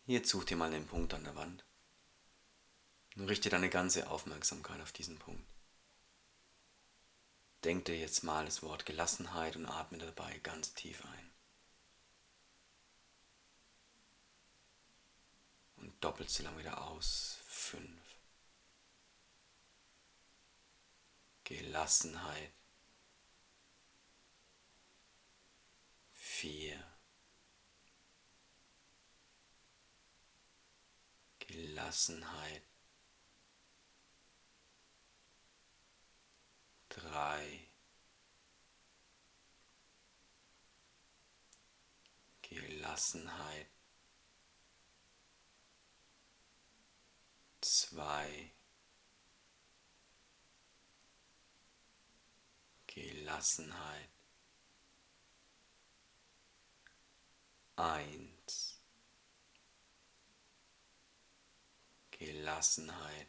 Jetzt such dir mal den Punkt an der Wand und richte deine ganze Aufmerksamkeit auf diesen Punkt. Denk dir jetzt mal das Wort Gelassenheit und atme dabei ganz tief ein. Und doppelt so lang wieder aus. 5. Gelassenheit. 4. Gelassenheit. 3. Gelassenheit. 2. Gelassenheit. 1. Gelassenheit.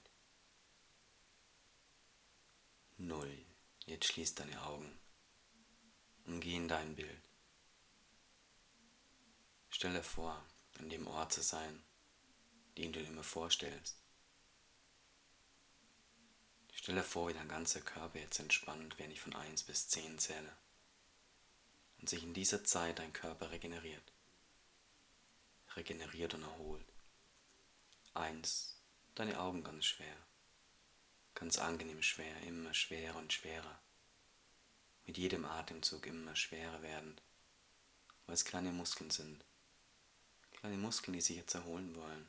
0. Jetzt schließ deine Augen und geh in dein Bild. Stell dir vor, an dem Ort zu sein, den du dir immer vorstellst. Stell dir vor, wie dein ganzer Körper jetzt entspannt, wenn ich von 1 bis 10 zähle. Und sich in dieser Zeit dein Körper regeneriert. Regeneriert und erholt. 1. Deine Augen ganz schwer. Ganz angenehm schwer, immer schwerer und schwerer. Mit jedem Atemzug immer schwerer werdend, weil es kleine Muskeln sind. Kleine Muskeln, die sich jetzt erholen wollen.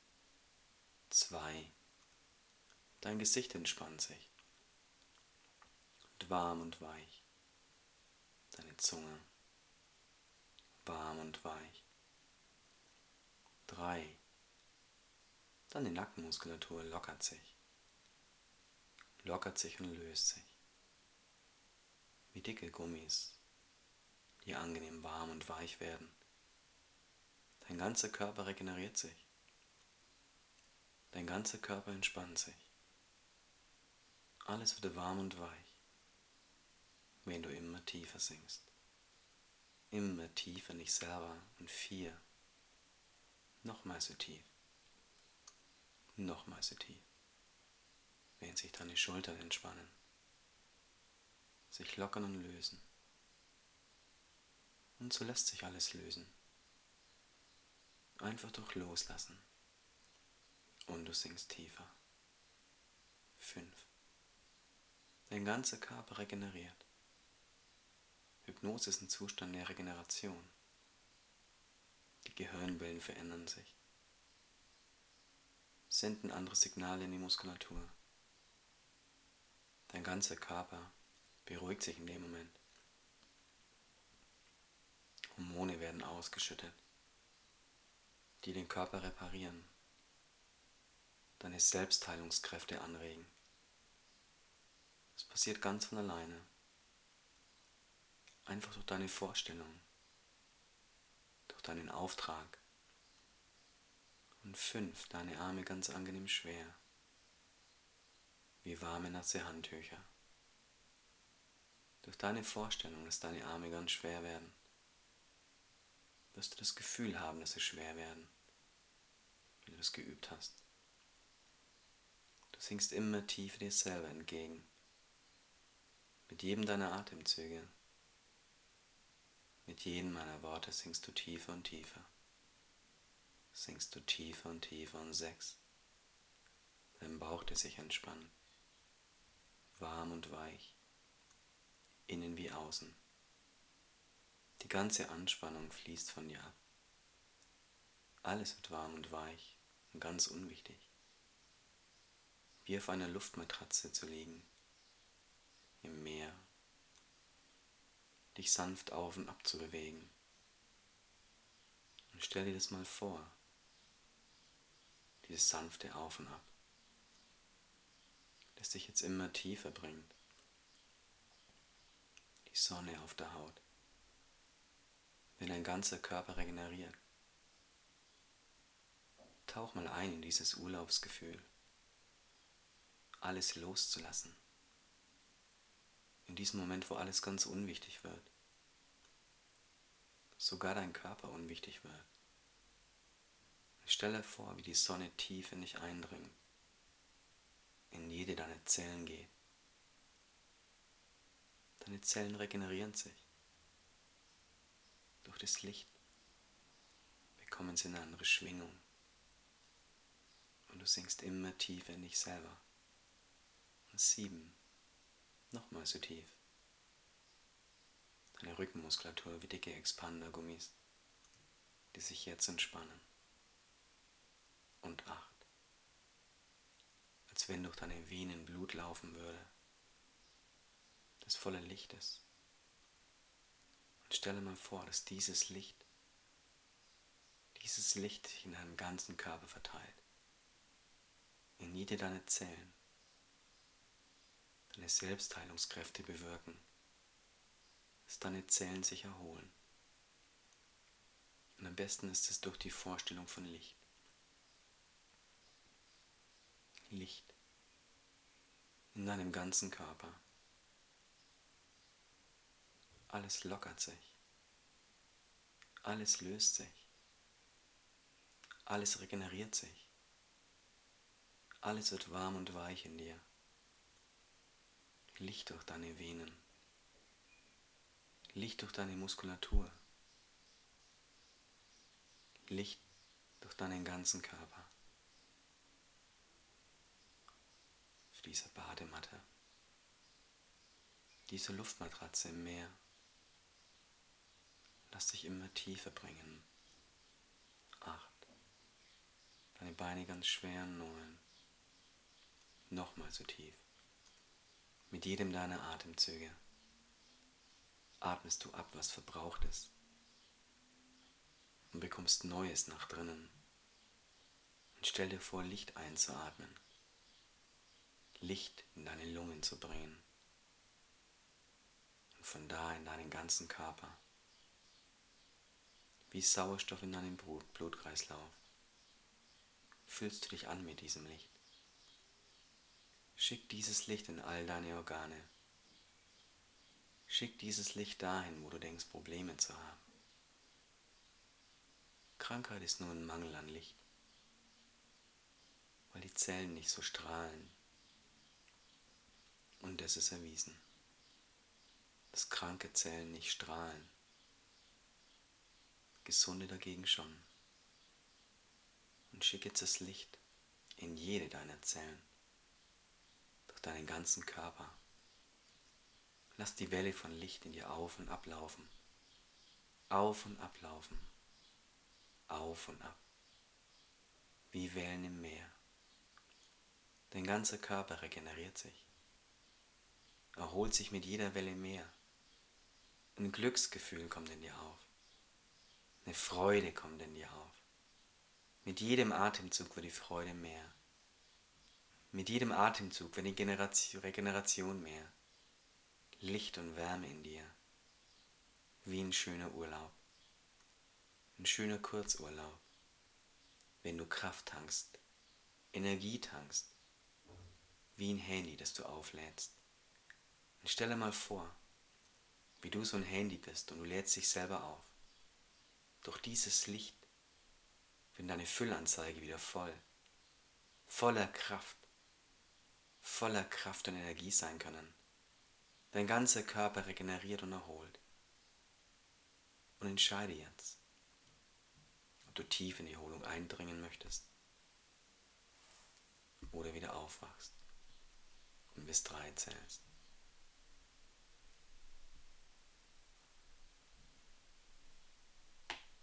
2. Dein Gesicht entspannt sich. Und warm und weich. Deine Zunge. Warm und weich. 3. Deine Nackenmuskulatur lockert sich. Lockert sich und löst sich. Wie dicke Gummis, die angenehm warm und weich werden. Dein ganzer Körper regeneriert sich. Dein ganzer Körper entspannt sich. Alles wird warm und weich, wenn du immer tiefer sinkst. Immer tiefer in dich selber. Und 4. Nochmal so tief. Nochmal so tief. Während sich deine Schultern entspannen. Sich lockern und lösen. Und so lässt sich alles lösen. Einfach durch Loslassen. Und du sinkst tiefer. 5. Dein ganzer Körper regeneriert. Hypnose ist ein Zustand der Regeneration. Die Gehirnwellen verändern sich. Senden andere Signale in die Muskulatur. Dein ganzer Körper beruhigt sich in dem Moment. Hormone werden ausgeschüttet, die den Körper reparieren, deine Selbstheilungskräfte anregen. Es passiert ganz von alleine. Einfach durch deine Vorstellung, durch deinen Auftrag. Und 5, deine Arme ganz angenehm schwer, wie warme nasse Handtücher. Durch deine Vorstellung, dass deine Arme ganz schwer werden, wirst du das Gefühl haben, dass sie schwer werden, wenn du das geübt hast. Du sinkst immer tiefer dir selber entgegen. Mit jedem deiner Atemzüge, mit jedem meiner Worte sinkst du tiefer und tiefer. Sinkst du tiefer und tiefer. Und 6. Dein Bauch, der sich entspannt. Warm und weich. Innen wie außen. Die ganze Anspannung fließt von dir ab. Alles wird warm und weich und ganz unwichtig. Wie auf einer Luftmatratze zu liegen. Im Meer. Dich sanft auf und ab zu bewegen. Und stell dir das mal vor. Dieses sanfte Auf und Ab. Das dich jetzt immer tiefer bringt. Die Sonne auf der Haut. Wenn dein ganzer Körper regeneriert. Tauch mal ein in dieses Urlaubsgefühl. Alles loszulassen. In diesem Moment, wo alles ganz unwichtig wird. Sogar dein Körper unwichtig wird. Stelle vor, wie die Sonne tief in dich eindringt, in jede deiner Zellen geht. Deine Zellen regenerieren sich. Durch das Licht bekommen sie eine andere Schwingung. Und du sinkst immer tiefer in dich selber. Und 7, nochmal so tief. Deine Rückenmuskulatur wie dicke Expandergummis, die sich jetzt entspannen. Und 8, als wenn durch deine Venen Blut laufen würde, das voller Licht ist. Und stelle mal vor, dass dieses Licht sich in deinem ganzen Körper verteilt. In jede deiner Zellen. Deine Selbstheilungskräfte bewirken, dass deine Zellen sich erholen. Und am besten ist es durch die Vorstellung von Licht. Licht in deinem ganzen Körper. Alles lockert sich. Alles löst sich. Alles regeneriert sich. Alles wird warm und weich in dir. Licht durch deine Venen. Licht durch deine Muskulatur. Licht durch deinen ganzen Körper. Auf dieser Badematte. Diese Luftmatratze im Meer. Lass dich immer tiefer bringen. 8. Deine Beine ganz schwer an 9. Nochmal so tief. Mit jedem deiner Atemzüge atmest du ab, was verbraucht ist. Und bekommst Neues nach drinnen. Und stell dir vor, Licht einzuatmen. Licht in deine Lungen zu bringen. Und von da in deinen ganzen Körper. Wie Sauerstoff in deinem Blutkreislauf. Fühlst du dich an mit diesem Licht. Schick dieses Licht in all deine Organe. Schick dieses Licht dahin, wo du denkst, Probleme zu haben. Krankheit ist nur ein Mangel an Licht, weil die Zellen nicht so strahlen. Und das ist erwiesen, dass kranke Zellen nicht strahlen, gesunde dagegen schon. Und schick jetzt das Licht in jede deiner Zellen, durch deinen ganzen Körper. Lass die Welle von Licht in dir auf und ablaufen, auf und ablaufen, auf und ab, wie Wellen im Meer. Dein ganzer Körper regeneriert sich, erholt sich mit jeder Welle mehr. Ein Glücksgefühl kommt in dir auf, eine Freude kommt in dir auf. Mit jedem Atemzug wird die Freude mehr. Mit jedem Atemzug wird die Regeneration mehr. Licht und Wärme in dir, wie ein schöner Urlaub. Ein schöner Kurzurlaub, wenn du Kraft tankst, Energie tankst, wie ein Handy, das du auflädst. Und stell dir mal vor, wie du so ein Handy bist und du lädst dich selber auf. Durch dieses Licht wird deine Füllanzeige wieder voll, voller Kraft und Energie sein können. Dein ganzer Körper regeneriert und erholt. Und entscheide jetzt, ob du tief in die Erholung eindringen möchtest oder wieder aufwachst und bis 3 zählst.